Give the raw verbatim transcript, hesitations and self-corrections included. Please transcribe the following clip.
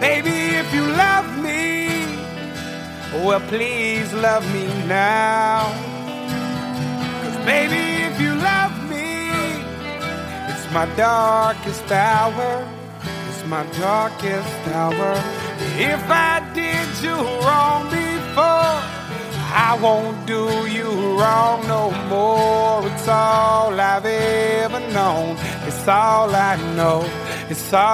Baby, if you love me, well, please love me now. 'Cause baby, if you love me, it's my darkest hour. It's my darkest hour. If I did you wrong before, I won't do you wrong no more. It's all I've ever known. It's all I know. It's all